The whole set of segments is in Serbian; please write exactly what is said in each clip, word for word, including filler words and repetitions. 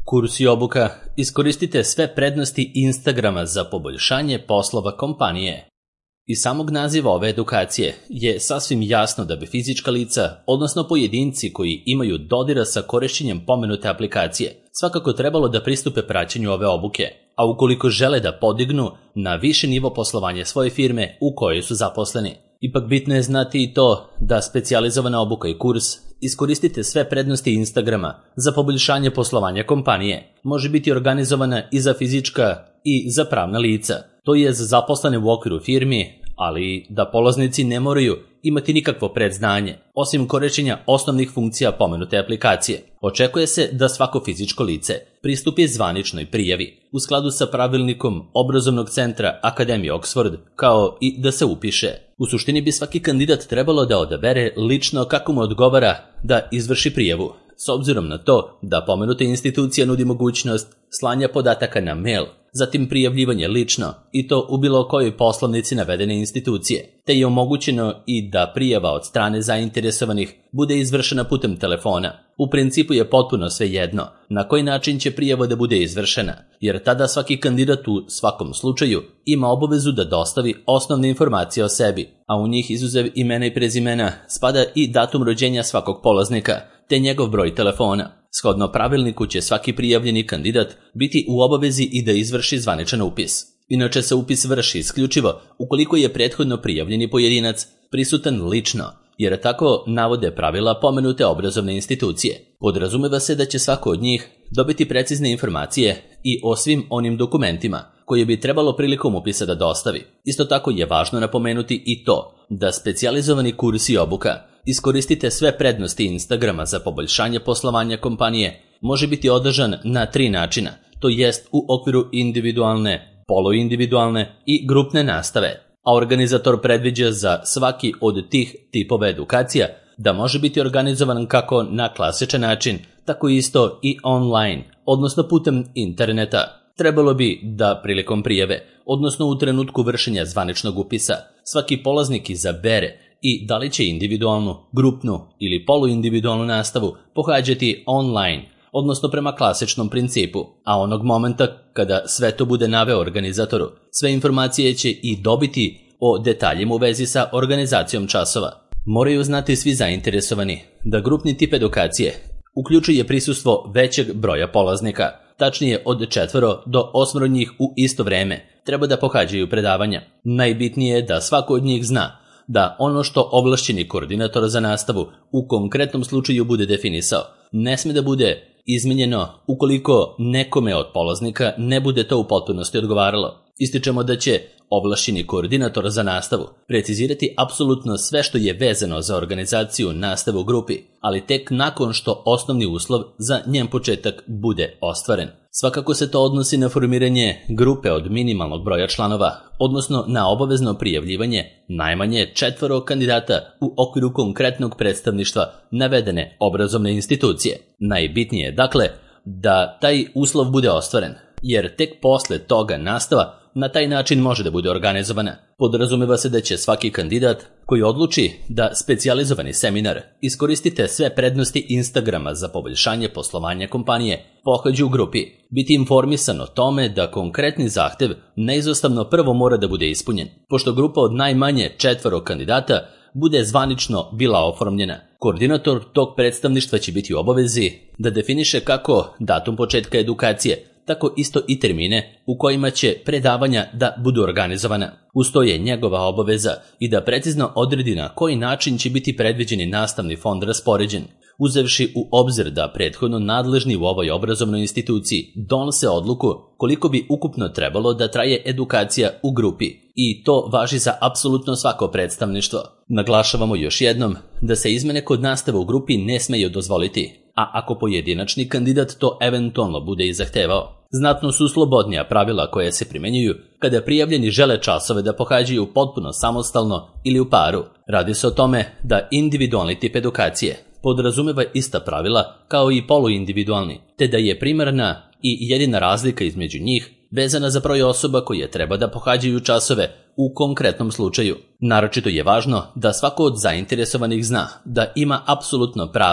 Kurs i obuka. Iskoristite sve prednosti Instagrama za poboljšanje poslova kompanije. Iz samog naziva ove edukacije je sasvim jasno da bi fizička lica, odnosno pojedinci koji imaju dodira sa korišćenjem pomenute aplikacije, svakako trebalo da pristupe praćenju ove obuke, a ukoliko žele da podignu na više nivo poslovanje svoje firme u kojoj su zaposleni. Ipak bitno je znati i to da specijalizovana obuka i kurs Iskoristite sve prednosti Instagrama za poboljšanje poslovanja kompanije može biti organizovana i za fizička i za pravna lica, to je za zaposlene u okviru firmi, ali da polaznici ne moraju imati nikakvo predznanje, osim korišćenja osnovnih funkcija pomenute aplikacije. Očekuje se da svako fizičko lice pristupi zvaničnoj prijavi u skladu sa pravilnikom obrazovnog centra Akademije Oxford, kao i da se upiše. U suštini bi svaki kandidat trebalo da odabere lično kako mu odgovara da izvrši prijavu, s obzirom na to da pomenuta institucija nudi mogućnost slanja podataka na mail, zatim prijavljivanje lično i to u bilo kojoj poslovnici navedene institucije, te je omogućeno i da prijava od strane zainteresovanih bude izvršena putem telefona. U principu je potpuno svejedno na koji način će prijava da bude izvršena, jer tada svaki kandidat u svakom slučaju ima obavezu da dostavi osnovne informacije o sebi, a u njih izuzev imena i prezimena spada i datum rođenja svakog polaznika, te njegov broj telefona. Shodno pravilniku će svaki prijavljeni kandidat biti u obavezi i da izvrši zvaničan upis. Inače se upis vrši isključivo ukoliko je prethodno prijavljeni pojedinac prisutan lično, jer tako navode pravila pomenute obrazovne institucije. Podrazumeva se da će svako od njih dobiti precizne informacije i o svim onim dokumentima koje bi trebalo prilikom upisa da dostavi. Isto tako je važno napomenuti i to da specijalizovani kurs i obuka Iskoristite sve prednosti Instagrama za poboljšanje poslovanja kompanije može biti održan na tri načina, to jest u okviru individualne, poluindividualne i grupne nastave, a organizator predviđa za svaki od tih tipova edukacija da može biti organizovan kako na klasičan način, tako isto i online, odnosno putem interneta. Trebalo bi da prilikom prijave, odnosno u trenutku vršenja zvaničnog upisa, svaki polaznik izabere i da li će individualnu, grupnu ili poluindividualnu nastavu pohađati online, odnosno prema klasičnom principu, a onog momenta kada sve to bude naveo organizatoru, sve informacije će i dobiti o detaljima u vezi sa organizacijom časova. Moraju znati svi zainteresovani da grupni tip edukacije uključuje prisustvo većeg broja polaznika, tačnije od četvoro do osmoro njih u isto vreme treba da pohađaju predavanja. Najbitnije je da svako od njih zna da ono što ovlašćeni koordinator za nastavu u konkretnom slučaju bude definisao ne sme da bude izmenjeno ukoliko nekome od polaznika ne bude to u potpunosti odgovaralo. Ističemo da će ovlašćeni koordinator za nastavu precizirati apsolutno sve što je vezano za organizaciju nastave u grupi, ali tek nakon što osnovni uslov za njen početak bude ostvaren. Svakako se to odnosi na formiranje grupe od minimalnog broja članova, odnosno na obavezno prijavljivanje najmanje četvoro kandidata u okviru konkretnog predstavništva navedene obrazovne institucije. Najbitnije je dakle da taj uslov bude ostvaren, jer tek posle toga nastava na taj način može da bude organizovana. Podrazumeva se da će svaki kandidat koji odluči da specijalizovani seminar Iskoristite sve prednosti Instagrama za poboljšanje poslovanja kompanije pohađa u grupi, biti informisan o tome da konkretni zahtev neizostavno prvo mora da bude ispunjen, pošto grupa od najmanje četvoro kandidata bude zvanično bila oformljena. Koordinator tog predstavništva će biti u obavezi da definiše kako datum početka edukacije, tako isto i termine u kojima će predavanja da budu organizovana. Uz to je njegova obaveza i da precizno odredi na koji način će biti predviđeni nastavni fond raspoređen, uzevši u obzir da prethodno nadležni u ovoj obrazovnoj instituciji donose odluku koliko bi ukupno trebalo da traje edukacija u grupi i to važi za apsolutno svako predstavništvo. Naglašavamo još jednom da se izmene kod nastave u grupi ne smeju dozvoliti, a ako pojedinačni kandidat to eventualno bude i zahtevao. Znatno su slobodnija pravila koje se primenjuju kada prijavljeni žele časove da pohađaju potpuno samostalno ili u paru. Radi se o tome da individualni tip edukacije podrazumeva ista pravila kao i poluindividualni, te da je primarna i jedina razlika između njih vezana za broj osoba koje treba da pohađaju časove u konkretnom slučaju. Naročito je važno da svako od zainteresovanih zna da ima apsolutno pravo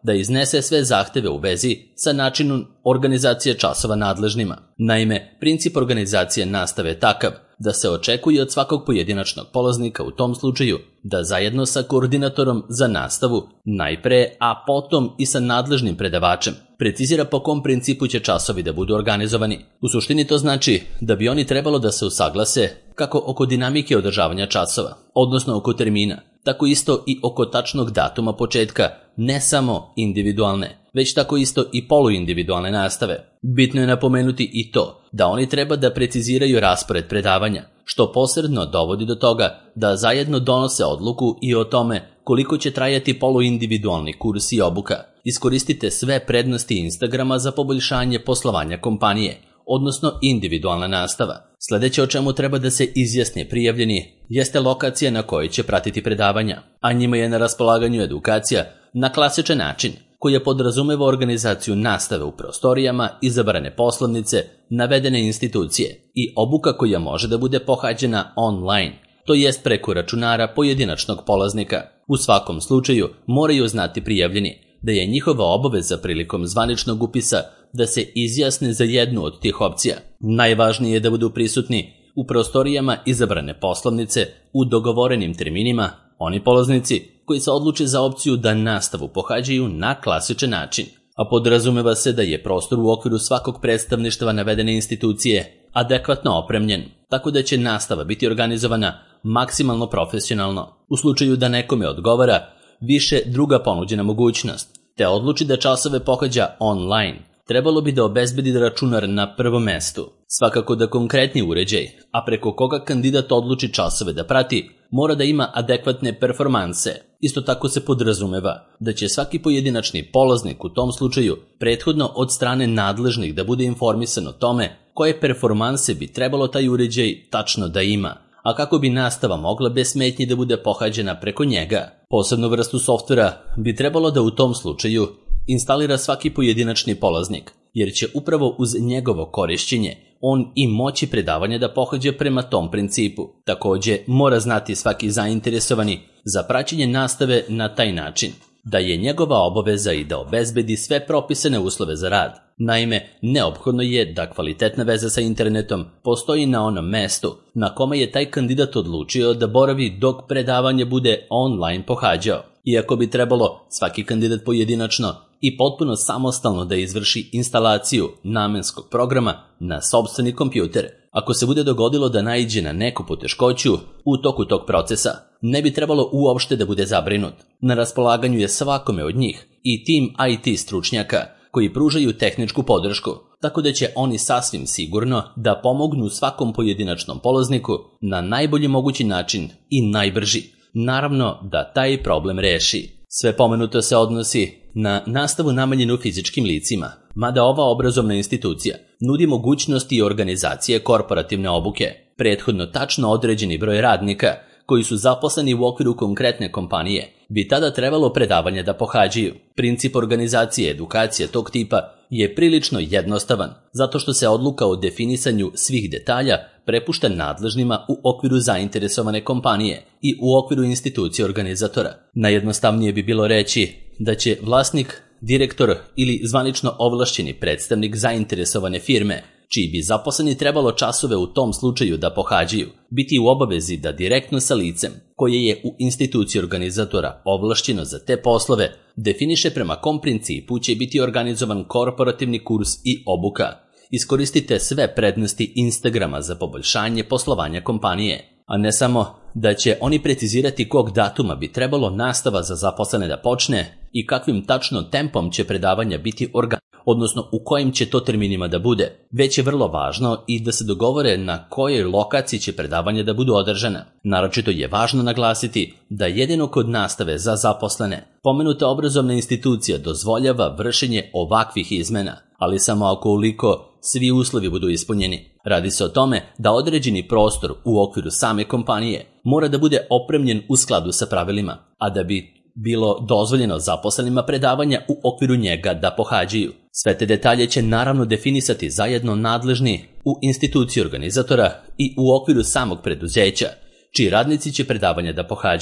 da iznese sve zahteve u vezi sa načinom organizacije časova nadležnima. Naime, princip organizacije nastave je takav da se očekuje od svakog pojedinačnog polaznika u tom slučaju da zajedno sa koordinatorom za nastavu, najpre, a potom i sa nadležnim predavačem, precizira po kom principu će časovi da budu organizovani. U suštini to znači da bi oni trebalo da se usaglase kako oko dinamike održavanja časova, odnosno oko termina, tako isto i oko tačnog datuma početka, ne samo individualne, već tako isto i poluindividualne nastave. Bitno je napomenuti i to da oni treba da preciziraju raspored predavanja, što posredno dovodi do toga da zajedno donose odluku i o tome koliko će trajati poluindividualni kurs i obuka. Iskoristite sve prednosti Instagrama za poboljšanje poslovanja kompanije, odnosno individualna nastava. Sljedeće o čemu treba da se izjasne prijavljeni jeste lokacija na kojoj će pratiti predavanja, a njima je na raspolaganju edukacija na klasičan način koja podrazumeva organizaciju nastave u prostorijama izabrane poslovnice navedene institucije i obuka koja može da bude pohađena online, to jest preko računara pojedinačnog polaznika. U svakom slučaju moraju znati prijavljeni da je njihova obaveza prilikom zvaničnog upisa da se izjasne za jednu od tih opcija. Najvažnije je da budu prisutni u prostorijama izabrane poslovnice u dogovorenim terminima, oni polaznici koji se odluče za opciju da nastavu pohađaju na klasičan način, a podrazumeva se da je prostor u okviru svakog predstavništva navedene institucije adekvatno opremljen, tako da će nastava biti organizovana maksimalno profesionalno. U slučaju da nekome odgovara više druga ponuđena mogućnost, te odluči da časove pohađa online, trebalo bi da obezbedi računar na prvom mestu. Svakako da konkretni uređaj, a preko koga kandidat odluči časove da prati, mora da ima adekvatne performanse. Isto tako se podrazumeva da će svaki pojedinačni polaznik u tom slučaju prethodno od strane nadležnih da bude informisan o tome koje performanse bi trebalo taj uređaj tačno da ima, a kako bi nastava mogla bez smetnji da bude pohađena preko njega. Posebnu vrstu softvera bi trebalo da u tom slučaju instalira svaki pojedinačni polaznik, jer će upravo uz njegovo korišćenje on i moći predavanje da pohađa prema tom principu. Također mora znati svaki zainteresovani za praćenje nastave na taj način da je njegova obaveza i da obezbedi sve propisane uslove za rad. Naime, neophodno je da kvalitetna veza sa internetom postoji na onom mestu na kome je taj kandidat odlučio da boravi dok predavanje bude online pohađao. Iako bi trebalo svaki kandidat pojedinačno i potpuno samostalno da izvrši instalaciju namenskog programa na sopstveni kompjuter. Ako se bude dogodilo da naiđe na neku poteškoću u toku tog procesa, ne bi trebalo uopšte da bude zabrinut. Na raspolaganju je svakome od njih i tim I T stručnjaka koji pružaju tehničku podršku, tako da će oni sasvim sigurno da pomognu svakom pojedinačnom polazniku na najbolji mogući način i najbrži. Naravno da taj problem reši. Sve pomenuto se odnosi na nastavu namenjenu fizičkim licima, mada ova obrazovna institucija nudi mogućnosti i organizacije korporativne obuke. Prethodno tačno određeni broj radnika koji su zaposleni u okviru konkretne kompanije bi tada trebalo predavanje da pohađaju. Princip organizacije edukacije tog tipa je prilično jednostavan, zato što se odluka o definisanju svih detalja prepušta nadležnima u okviru zainteresovane kompanije i u okviru institucije organizatora. Najjednostavnije bi bilo reći da će vlasnik, direktor ili zvanično ovlašćeni predstavnik zainteresovane firme, čiji bi zaposleni trebalo časove u tom slučaju da pohađaju, biti u obavezi da direktno sa licem, koje je u instituciji organizatora ovlašćeno za te poslove, definiše prema kom principu će biti organizovan korporativni kurs i obuka. Iskoristite sve prednosti Instagrama za poboljšanje poslovanja kompanije, a ne samo da će oni precizirati kog datuma bi trebalo nastava za zaposlene da počne i kakvim tačno tempom će predavanja biti organizovana, odnosno u kojim će to terminima da bude. Već je vrlo važno i da se dogovore na kojoj lokaciji će predavanja da budu održana. Naročito je važno naglasiti da jedino kod nastave za zaposlene pomenuta obrazovna institucija dozvoljava vršenje ovakvih izmena, ali samo ako ukoliko svi uslovi budu ispunjeni. Radi se o tome da određeni prostor u okviru same kompanije mora da bude opremljen u skladu sa pravilima, a da bi bilo dozvoljeno zaposlenima predavanja u okviru njega da pohađaju. Sve te detalje će naravno definisati zajedno nadležni u instituciji organizatora i u okviru samog preduzeća, čiji radnici će predavanja da pohađaju.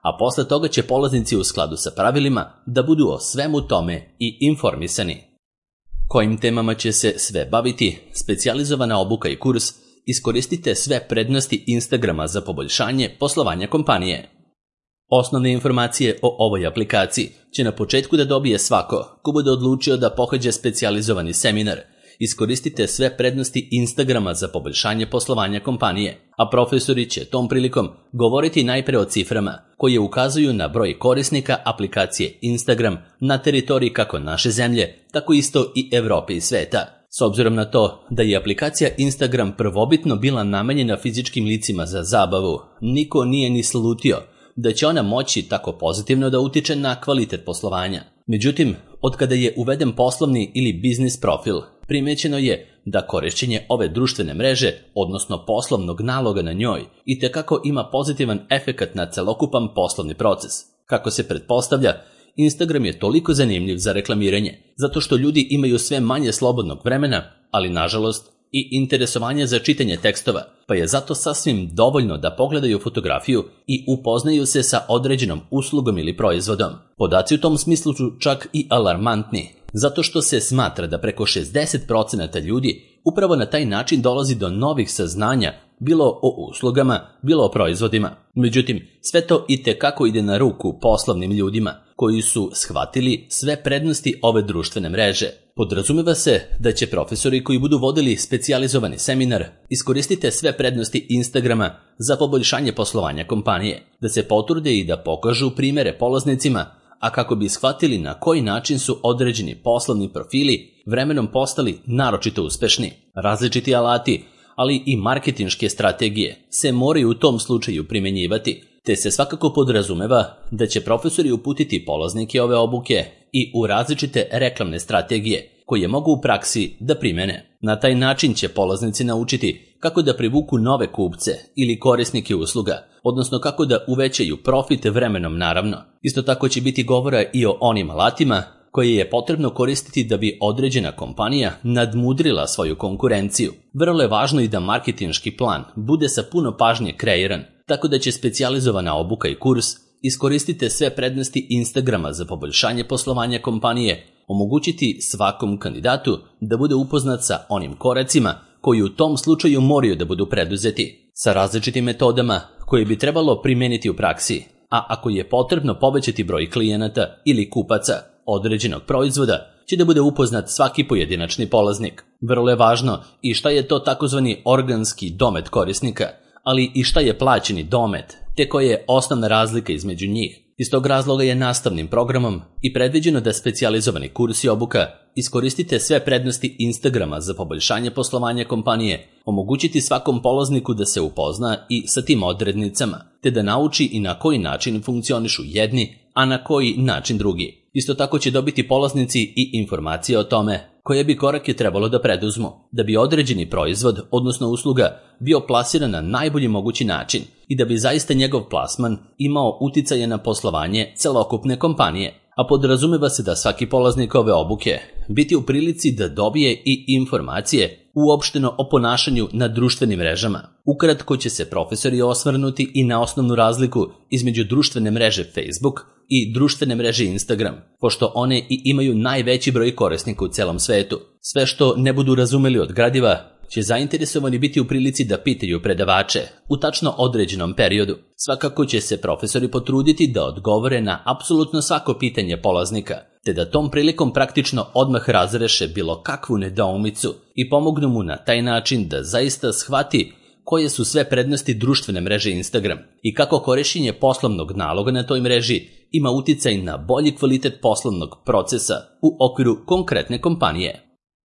a posle toga će polaznici u skladu sa pravilima da budu o svemu tome i informisani. Kojim temama će se sve baviti, specijalizovana obuka i kurs, iskoristite sve prednosti Instagrama za poboljšanje poslovanja kompanije. Osnovne informacije o ovoj aplikaciji će na početku da dobije svako ko bude odlučio da pohađa specijalizovani seminar. Iskoristite sve prednosti Instagrama za poboljšanje poslovanja kompanije, a profesori će tom prilikom govoriti najpre o ciframa koje ukazuju na broj korisnika aplikacije Instagram na teritoriji kako naše zemlje, tako isto i Evrope i sveta. S obzirom na to da je aplikacija Instagram prvobitno bila namenjena fizičkim licima za zabavu, niko nije ni slutio da će ona moći tako pozitivno da utiče na kvalitet poslovanja. Međutim, od kada je uveden poslovni ili biznis profil, primećeno je da korišćenje ove društvene mreže, odnosno poslovnog naloga na njoj, itekako ima pozitivan efekat na celokupan poslovni proces. Kako se pretpostavlja, Instagram je toliko zanimljiv za reklamiranje, zato što ljudi imaju sve manje slobodnog vremena, ali nažalost i interesovanje za čitanje tekstova, pa je zato sasvim dovoljno da pogledaju fotografiju i upoznaju se sa određenom uslugom ili proizvodom. Podaci u tom smislu su čak i alarmantni, zato što se smatra da preko šezdeset posto ljudi upravo na taj način dolazi do novih saznanja, bilo o uslugama, bilo o proizvodima. Međutim, sve to itekako ide na ruku poslovnim ljudima, koji su shvatili sve prednosti ove društvene mreže. Podrazumeva se da će profesori koji budu vodili specijalizovani seminar iskoristite sve prednosti Instagrama za poboljšanje poslovanja kompanije, da se potrude i da pokažu primere polaznicima, a kako bi shvatili na koji način su određeni poslovni profili vremenom postali naročito uspešni. Različiti alati, ali i marketinške strategije se moraju u tom slučaju primenjivati, te se svakako podrazumeva da će profesori uputiti polaznike ove obuke i u različite reklamne strategije koje mogu u praksi da primene. Na taj način će polaznici naučiti kako da privuku nove kupce ili korisnike usluga, odnosno kako da uvećaju profit vremenom naravno. Isto tako će biti govora i o onim alatima koje je potrebno koristiti da bi određena kompanija nadmudrila svoju konkurenciju. Vrlo je važno i da marketinški plan bude sa puno pažnje kreiran, tako da će specijalizovana obuka i kurs iskoristite sve prednosti Instagrama za poboljšanje poslovanja kompanije, omogućiti svakom kandidatu da bude upoznat sa onim koracima koji u tom slučaju moraju da budu preduzeti, sa različitim metodama koje bi trebalo primeniti u praksi, a ako je potrebno povećati broj klijenata ili kupaca određenog proizvoda, će da bude upoznat svaki pojedinačni polaznik. Vrlo je važno i šta je to takozvani organski domet korisnika, ali i šta je plaćeni domet, te koja je osnovna razlika između njih. Iz tog razloga je nastavnim programom i predviđeno da specijalizovani kurs i obuka iskoristite sve prednosti Instagrama za poboljšanje poslovanja kompanije, omogućiti svakom polazniku da se upozna i sa tim odrednicama, te da nauči i na koji način funkcionišu jedni, a na koji način drugi. Isto tako će dobiti polaznici i informacije o tome koje bi korake trebalo da preduzmu, da bi određeni proizvod, odnosno usluga, bio plasiran na najbolji mogući način i da bi zaista njegov plasman imao uticaje na poslovanje celokupne kompanije. A podrazumeva se da svaki polaznik ove obuke biti u prilici da dobije i informacije uopšteno o ponašanju na društvenim mrežama. Ukratko će se profesori osvrnuti i na osnovnu razliku između društvene mreže Facebook i društvene mreže Instagram, pošto one i imaju najveći broj korisnika u celom svetu. Sve što ne budu razumeli od gradiva će zainteresovani biti u prilici da pitaju predavače u tačno određenom periodu. Svakako će se profesori potruditi da odgovore na apsolutno svako pitanje polaznika, te da tom prilikom praktično odmah razreše bilo kakvu nedoumicu i pomognu mu na taj način da zaista shvati koje su sve prednosti društvene mreže Instagram i kako korišćenje poslovnog naloga na toj mreži ima uticaj na bolji kvalitet poslovnog procesa u okviru konkretne kompanije.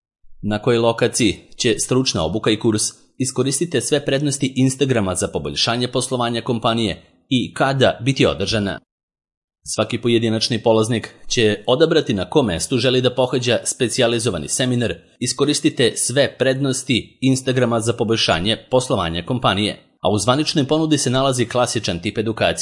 Na kojoj lokaciji će stručna obuka i kurs iskoristite sve prednosti Instagrama za poboljšanje poslovanja kompanije i kada biti održana. Svaki pojedinačni polaznik će odabrati na kom mestu želi da pohađa specijalizovani seminar. Iskoristite sve prednosti Instagrama za poboljšanje poslovanja kompanije. A u zvaničnoj ponudi se nalazi klasičan tip edukacije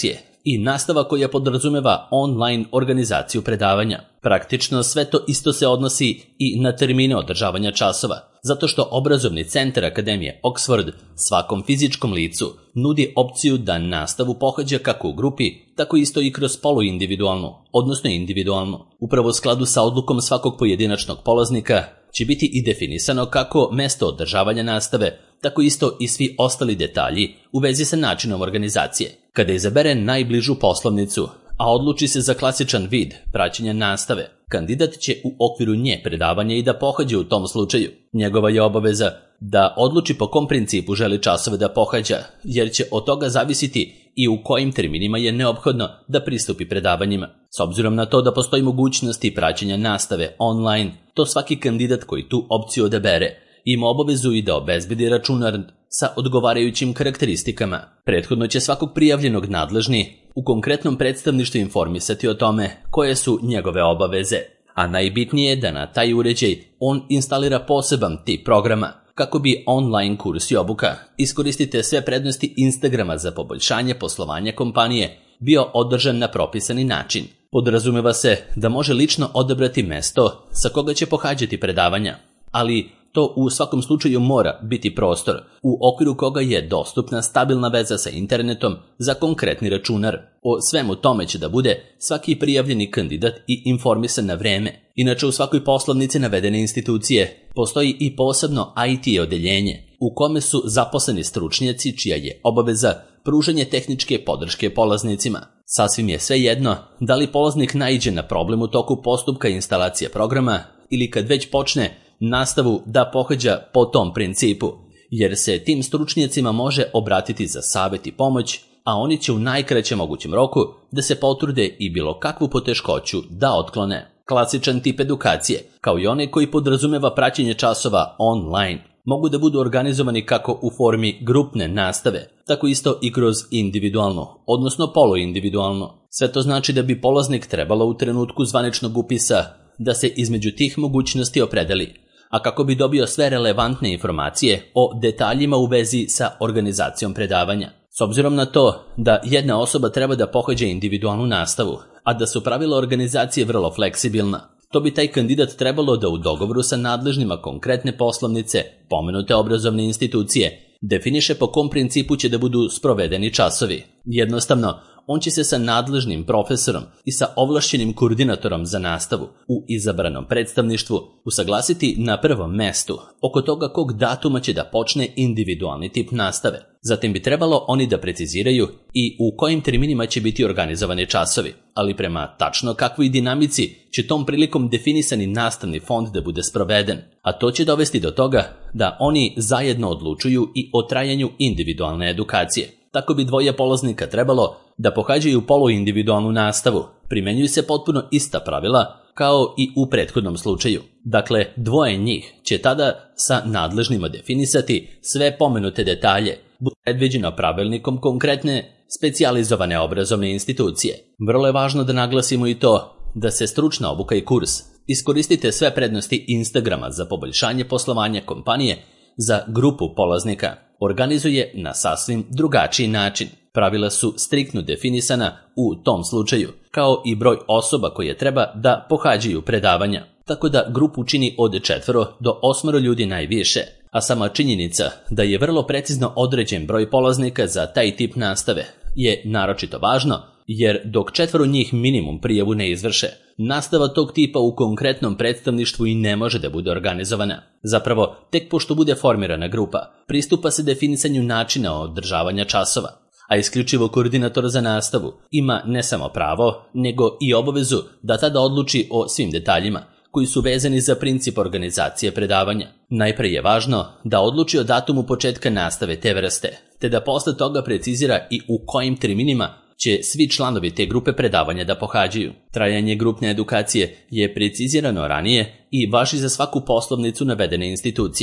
i nastava koja podrazumeva online organizaciju predavanja. Praktično sve to isto se odnosi i na termine održavanja časova, zato što obrazovni centar Akademije Oxford svakom fizičkom licu nudi opciju da nastavu pohađa kako u grupi, tako isto i kroz poluindividualnu, odnosno individualnu. Upravo u skladu sa odlukom svakog pojedinačnog polaznika će biti i definisano kako mesto održavanja nastave, tako isto i svi ostali detalji u vezi sa načinom organizacije. Kada izabere najbližu poslovnicu, a odluči se za klasičan vid praćenja nastave, kandidat će u okviru nje predavanja i da pohađa u tom slučaju. Njegova je obaveza da odluči po kom principu želi časove da pohađa, jer će od toga zavisiti i u kojim terminima je neophodno da pristupi predavanjima. S obzirom na to da postoji mogućnosti praćenja nastave online, to svaki kandidat koji tu opciju odabere ima obavezu i da obezbedi računar sa odgovarajućim karakteristikama. Prethodno će svakog prijavljenog nadležni u konkretnom predstavništvu informisati o tome koje su njegove obaveze, a najbitnije je da na taj uređaj on instalira poseban tip programa. Kako bi online kurs i obuka Iskoristite sve prednosti Instagrama za poboljšanje poslovanja kompanije bio održan na propisani način. Podrazumeva se da može lično odabrati mesto sa koga će pohađati predavanja, ali to u svakom slučaju mora biti prostor u okviru koga je dostupna stabilna veza sa internetom za konkretni računar. O svemu tome će da bude svaki prijavljeni kandidat i informisan na vreme. Inače, u svakoj poslovnici navedene institucije postoji i posebno I T odeljenje u kome su zaposleni stručnjaci čija je obaveza pružanje tehničke podrške polaznicima. Sasvim je svejedno da li polaznik naiđe na problem u toku postupka instalacije programa ili kad već počne nastavu da pohađa po tom principu, jer se tim stručnjacima može obratiti za savjet i pomoć, a oni će u najkraćem mogućem roku da se potrude i bilo kakvu poteškoću da otklone. Klasičan tip edukacije, kao i onaj koji podrazumeva praćenje časova online, mogu da budu organizovani kako u formi grupne nastave, tako isto i kroz individualnu, odnosno poluindividualnu. Sve to znači da bi polaznik trebalo u trenutku zvaničnog upisa da se između tih mogućnosti opredeli, a kako bi dobio sve relevantne informacije o detaljima u vezi sa organizacijom predavanja. S obzirom na to da jedna osoba treba da pohađa individualnu nastavu, a da su pravila organizacije vrlo fleksibilna, to bi taj kandidat trebalo da u dogovoru sa nadležnima konkretne poslovnice, pomenute obrazovne institucije, definiše po kom principu će da budu sprovedeni časovi. Jednostavno, on će se sa nadležnim profesorom i sa ovlašćenim koordinatorom za nastavu u izabranom predstavništvu usaglasiti na prvom mestu oko toga kog datuma će da počne individualni tip nastave. Zatim bi trebalo oni da preciziraju i u kojim terminima će biti organizovani časovi, ali prema tačno kakvoj dinamici će tom prilikom definisani nastavni fond da bude sproveden, a to će dovesti do toga da oni zajedno odlučuju i o trajanju individualne edukacije. Tako bi dvoje polaznika trebalo da pohađaju poluindividualnu nastavu. Primenjuju se potpuno ista pravila kao i u prethodnom slučaju. Dakle, dvoje njih će tada sa nadležnima definisati sve pomenute detalje, bude predviđeno pravilnikom konkretne specijalizovane obrazovne institucije. Vrlo je važno da naglasimo i to da se stručna obuka i kurs Iskoristite sve prednosti Instagrama za poboljšanje poslovanja kompanije za grupu polaznika organizuje na sasvim drugačiji način. Pravila su striktno definisana u tom slučaju, kao i broj osoba koje treba da pohađaju predavanja, tako da grupu čini od četvoro do osmoro ljudi najviše, a sama činjenica da je vrlo precizno određen broj polaznika za taj tip nastave je naročito važno, jer dok četvoro njih minimum prijavu ne izvrše, nastava tog tipa u konkretnom predstavništvu i ne može da bude organizovana. Zapravo, tek pošto bude formirana grupa, pristupa se definisanju načina održavanja časova, a isključivo koordinator za nastavu ima ne samo pravo, nego i obavezu da tada odluči o svim detaljima koji su vezani za princip organizacije predavanja. Najpre je važno da odluči o datumu početka nastave te vrste, te da posle toga precizira i u kojim terminima će svi članovi te grupe predavanja da pohađaju. Trajanje grupne edukacije je precizirano ranije i važi za svaku poslovnicu navedene institucije.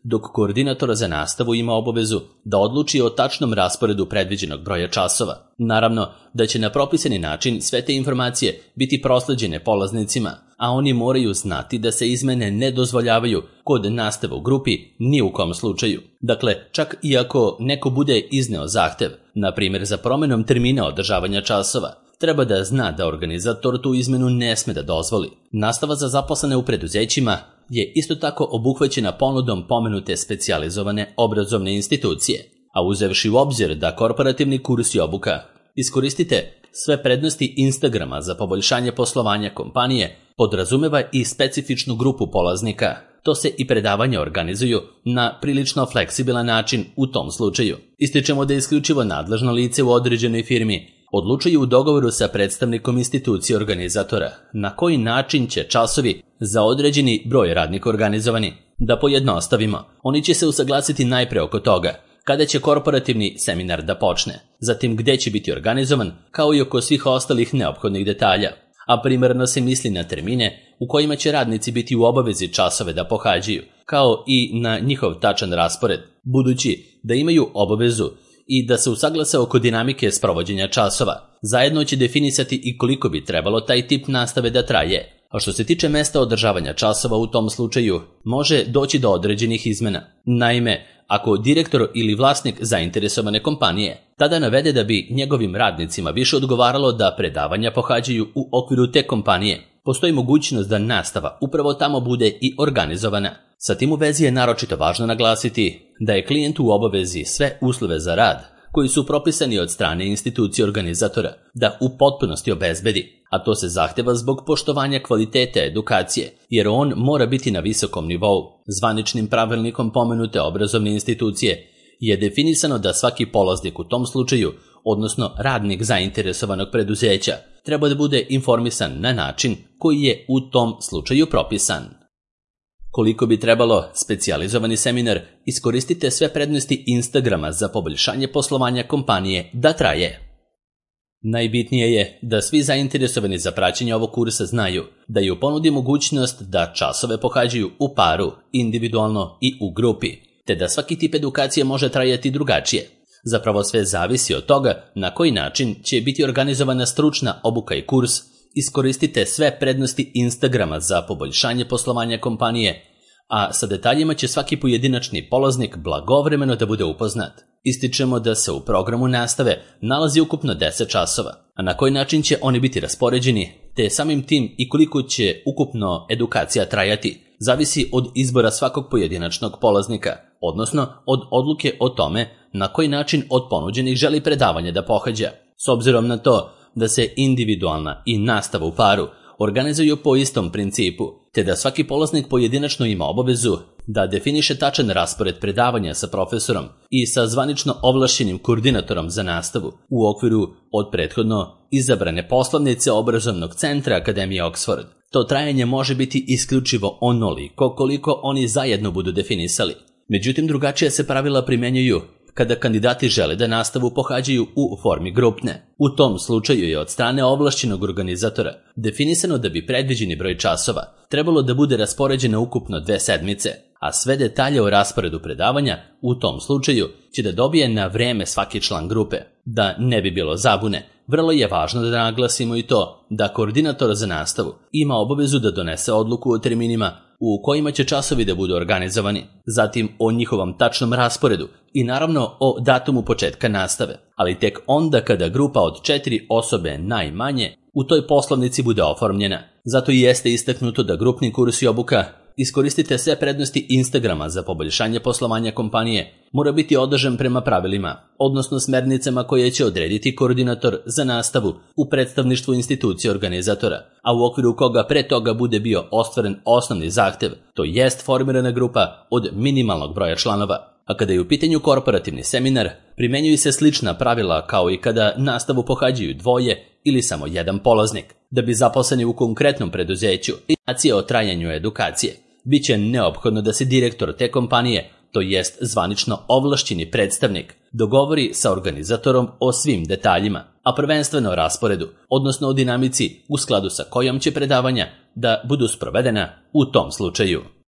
dok koordinator za nastavu ima obavezu da odluči o tačnom rasporedu predviđenog broja časova. Naravno da će na propisani način sve te informacije biti prosleđene polaznicima, a oni moraju znati da se izmene ne dozvoljavaju kod nastave u grupi ni u kom slučaju. Dakle, čak i ako neko bude izneo zahtev, na primjer za promjenom termina održavanja časova, treba da zna da organizator tu izmenu ne sme da dozvoli. Nastava za zaposlene u preduzećima je isto tako obuhvaćena ponudom pomenute specijalizovane obrazovne institucije, a uzevši u obzir da korporativni kurs i obuka iskoristite sve prednosti Instagrama za poboljšanje poslovanja kompanije podrazumeva i specifičnu grupu polaznika. To se i predavanja organizuju na prilično fleksibilan način u tom slučaju. Ističemo da isključivo nadležno lice u određenoj firmi odlučuju u dogovoru sa predstavnikom institucije organizatora na koji način će časovi za određeni broj radnika organizovani. Da pojednostavimo, oni će se usaglasiti najpre oko toga kada će korporativni seminar da počne, zatim gde će biti organizovan, kao i oko svih ostalih neophodnih detalja. A primarno se misli na termine u kojima će radnici biti u obavezi časove da pohađaju, kao i na njihov tačan raspored, budući da imaju obavezu i da se usaglase oko dinamike sprovođenja časova. Zajedno će definisati i koliko bi trebalo taj tip nastave da traje. A što se tiče mesta održavanja časova, u tom slučaju može doći do određenih izmena. Naime, ako direktor ili vlasnik zainteresovane kompanije tada navede da bi njegovim radnicima više odgovaralo da predavanja pohađaju u okviru te kompanije, postoji mogućnost da nastava upravo tamo bude i organizovana. Sa tim u vezi je naročito važno naglasiti da je klijent u obavezi sve uslove za rad koji su propisani od strane institucije organizatora da u potpunosti obezbedi, a to se zahteva zbog poštovanja kvalitete edukacije, jer on mora biti na visokom nivou. Zvaničnim pravilnikom pomenute obrazovne institucije je definisano da svaki polaznik u tom slučaju, odnosno radnik zainteresovanog preduzeća, treba da bude informisan na način koji je u tom slučaju propisan. Koliko bi trebalo specijalizovani seminar iskoristite sve prednosti Instagrama za poboljšanje poslovanja kompanije da traje. Najbitnije je da svi zainteresovani za praćenje ovog kursa znaju da je u ponudi mogućnost da časove pohađaju u paru, individualno i u grupi, te da svaki tip edukacije može trajati drugačije. Zapravo sve zavisi od toga na koji način će biti organizovana stručna obuka i kurs. Iskoristite sve prednosti Instagrama za poboljšanje poslovanja kompanije, a sa detaljima će svaki pojedinačni polaznik blagovremeno da bude upoznat. Ističemo da se u programu nastave nalazi ukupno deset časova, a na koji način će oni biti raspoređeni, te samim tim i koliko će ukupno edukacija trajati, zavisi od izbora svakog pojedinačnog polaznika, odnosno od odluke o tome na koji način od ponuđenih želi predavanje da pohađa. S obzirom na to da se individualna i nastava u paru organizuju po istom principu, te da svaki polaznik pojedinačno ima obavezu da definiše tačan raspored predavanja sa profesorom i sa zvanično ovlašćenim koordinatorom za nastavu u okviru od prethodno izabrane poslovnice obrazovnog centra Akademije Oxford. To trajanje može biti isključivo onoliko koliko oni zajedno budu definisali. Međutim, drugačije se pravila primjenjuju kada kandidati žele da nastavu pohađaju u formi grupne. U tom slučaju je od strane ovlašćenog organizatora definisano da bi predviđeni broj časova trebalo da bude raspoređeno ukupno dve sedmice, a sve detalje o rasporedu predavanja u tom slučaju će da dobije na vreme svaki član grupe. Da ne bi bilo zabune, vrlo je važno da naglasimo i to da koordinator za nastavu ima obavezu da donese odluku o terminima u kojima će časovi da budu organizovani, zatim o njihovom tačnom rasporedu i naravno o datumu početka nastave, ali tek onda kada grupa od četiri osobe najmanje u toj poslovnici bude oformljena. Zato i jeste istaknuto da grupni kurs i obuka iskoristite sve prednosti Instagrama za poboljšanje poslovanja kompanije mora biti održan prema pravilima, odnosno smernicama koje će odrediti koordinator za nastavu u predstavništvu institucije organizatora, a u okviru koga pre toga bude bio ostvaren osnovni zahtev, to jest formirana grupa od minimalnog broja članova. A kada je u pitanju korporativni seminar, primenjuju se slična pravila kao i kada nastavu pohađaju dvoje ili samo jedan polaznik. Da bi zaposleni u konkretnom preduzeću informacije o trajanju edukacije, bit će neophodno da se direktor te kompanije, to jest zvanično ovlašćeni predstavnik, dogovori sa organizatorom o svim detaljima, a prvenstveno o rasporedu, odnosno o dinamici u skladu sa kojom će predavanja da budu sprovedena u tom slučaju.